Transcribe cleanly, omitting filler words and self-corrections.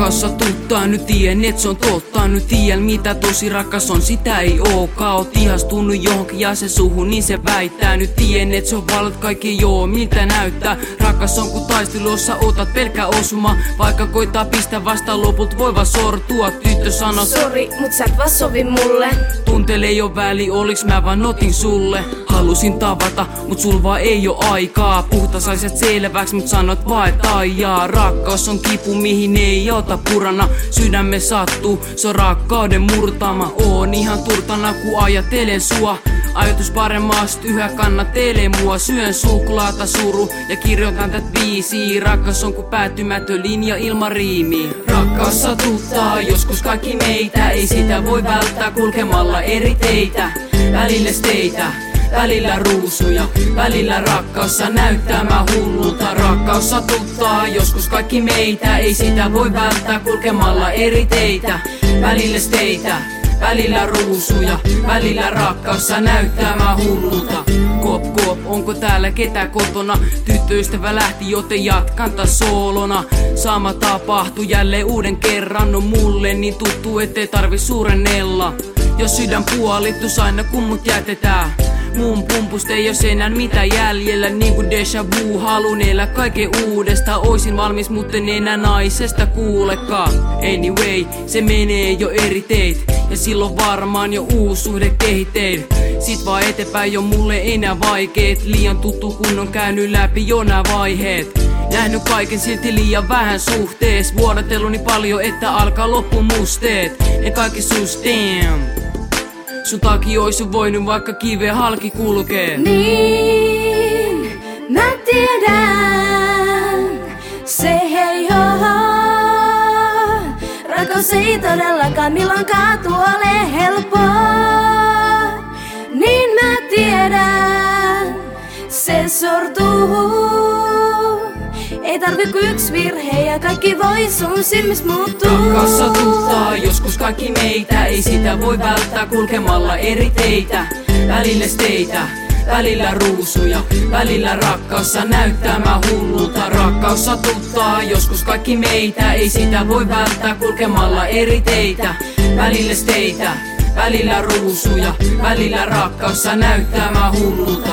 Rakkaus satuttaa, nyt tien et se on totta. Nyt tiedän mitä tosi rakas on, sitä ei ookaan. Oot ihastunut johonkin ja se suhun, niin se väittää. Nyt tien et se on valot kaikki joo, miltä näyttää. Rakas on kun taistelussa otat pelkkä osuma. Vaikka koittaa pistää vasta loput voi vaan sortua. Tyttö sano sori, mut sä et vaan sovi mulle. Tuntele jo väli, oliks mä vaan otin sulle. Halusin tavata, mut sul vaan ei oo aikaa. Puhuta saiset selväks, mut sanot vaan et aijaa. Rakkaus on kipu, mihin ei ota purana. Sydämme sattuu, se on rakkauden murtama. Oon ihan turtana, ku ajatelen sua. Ajatus paremmasta yhä kannattelee mua. Syön suklaata suru ja kirjoitan tät biisiä. Rakkaus on ku päättymätön linja ilman riimiä. Rakkaus satuttaa, joskus kaikki meitä. Ei sitä voi välttää kulkemalla eri teitä. Välillä steitä, välillä ruusuja, välillä rakkaus näyttää mä hullulta. Rakkaus satuttaa, joskus kaikki meitä. Ei sitä voi välttää kulkemalla eri teitä. Välillä steitä, välillä ruusuja, välillä rakkaus näyttää mä hullulta. Kop kop, onko täällä ketä kotona? Tyttöystävä lähti, joten jatkan taas soolona. Sama tapahtui jälleen uuden kerran. On mulle niin tuttu, ettei tarvi suurennella. Jos sydän puolittus aina kun mut jätetään. Mun pumpusta ei oo enää mitään jäljellä. Niinku déjà vu, halun elää kaiken uudesta. Oisin valmis, mutta en enää naisesta kuulekaan. Anyway, se menee jo eri teit. Ja silloin varmaan jo uusi suhde kehitein. Sit vaan eteenpäin jo mulle enää vaikeet. Liian tuttu kun on käynyt läpi jo nää vaiheet. Nähnyt kaiken silti liian vähän suhtees. Vuodatellut niin paljon, että alkaa loppu musteet. En kaikki sus damn. Sun takia oisin voinut vaikka kiveen halki kulkee. Niin, mä tiedän, se hei ho. Rakkaus ei todellakaan milloinkaan ole helppoa. Niin mä tiedän, se sortuu. Ei tarvi kuin yksi virhe ja kaikki voi sun silmis muuttua. Rakkaus satuttaa, joskus kaikki meitä. Ei sitä voi välttää kulkemalla eri teitä. Välillä steitä, välillä ruusuja, välillä rakkaus näyttää mä hullulta. Rakkaus satuttaa, joskus kaikki meitä. Ei sitä voi välttää kulkemalla eri teitä. Välillä steitä, välillä ruusuja, välillä rakkaus näyttää mä hullulta.